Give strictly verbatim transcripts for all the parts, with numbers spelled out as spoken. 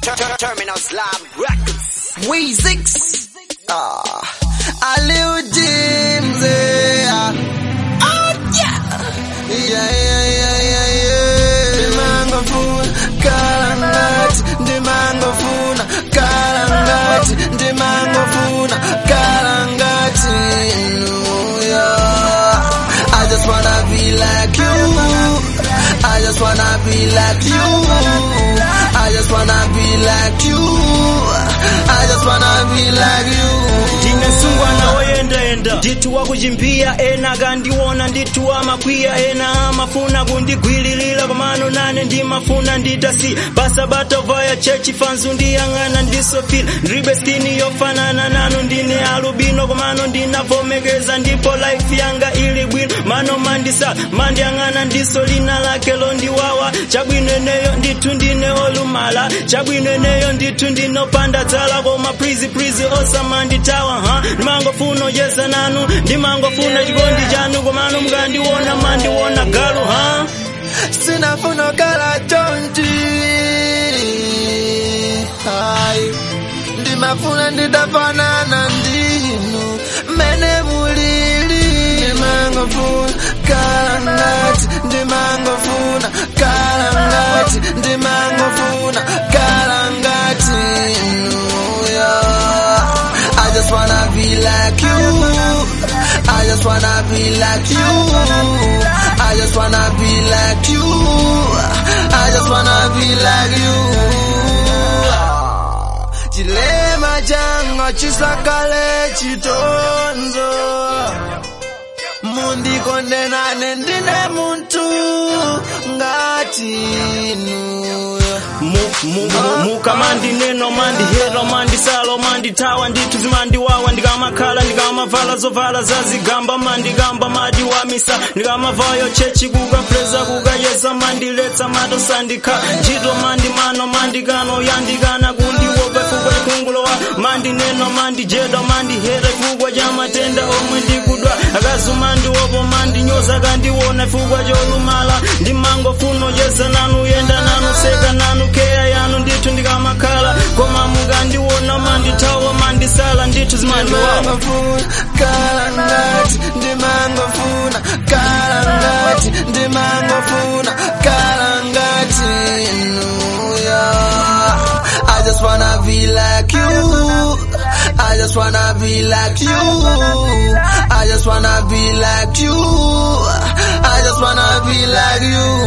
Terminal Slab Records. Weezix. Ah, a little James. Yeah. Oh yeah. Yeah yeah yeah yeah yeah. The mango food, karangat. The mango food, karangat. The mango food, karangat. Yeah. I just wanna be like you. I just wanna be like you. I just wanna be like you. I just wanna be like you. Ndinasungwa na oyenda enda nditu wa kujimbia ena gandiwona nditu wa makwia ena amafuna kundigwililila komano nane ndi mafuna nditasi basa bato vaya chechi fanzu ndiyangana ndisofil ndribestini yofanana nanu ndine alubino komano ndinavomegeza ndipo life yanga ili bwino mano mandisa mandiyangana ndiso lina lake londiwawa chabwineneyo nditu ndine olumala chabwineneyo nditu ndinopanda dzala koma prizi prizi osamanditawa ha ndimango funo yesa nanu ndimango funa chikondi chanu komano mkandiwona mandiwona galu ha sina funo kala tonti hai ndimafuna nditafanana ndinu mene mulili ndimango funa kalangati ndimango funa kalangati ndimango funa kalangati I just wanna be like you. I just wanna be like you. I just wanna be like you. I just wanna be like you. Chilema chango chisakale chitonzo. Mundi kondena nendine muntu ngati nu. Mu, mu, mu, mu kamandi neno mandi hero mandi salo mandi tawa nditu zimandi wawa ndigama kala ndigama vala zovala zazigamba mandi gamba madi wa misa ndigama vayo chechi kuga preza kuga yesa mandi letsa mato sandika jito mandi mano mandi gano yandigana kundi wobe kugwa kungulo wa mandi neno mandi jedo mandi here kugwa jama tenda omwe ndigudwa agazu mandi wobo mandi nyoza gandi wona fugwa jolumala ndimango funo yesa nanu yenda nanu seka nanu kea yanu nditu ndigama kala koma mugandi wona mandi tawa mandi sala nditu zimandi wawa kalangati ndimango funa kalangati ndimango funa kalangati I just wanna be like you. I just wanna be like you. I just wanna be like you. I just wanna be like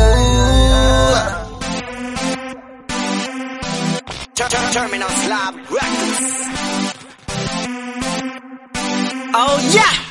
you. Terminal Slab Records. Oh yeah.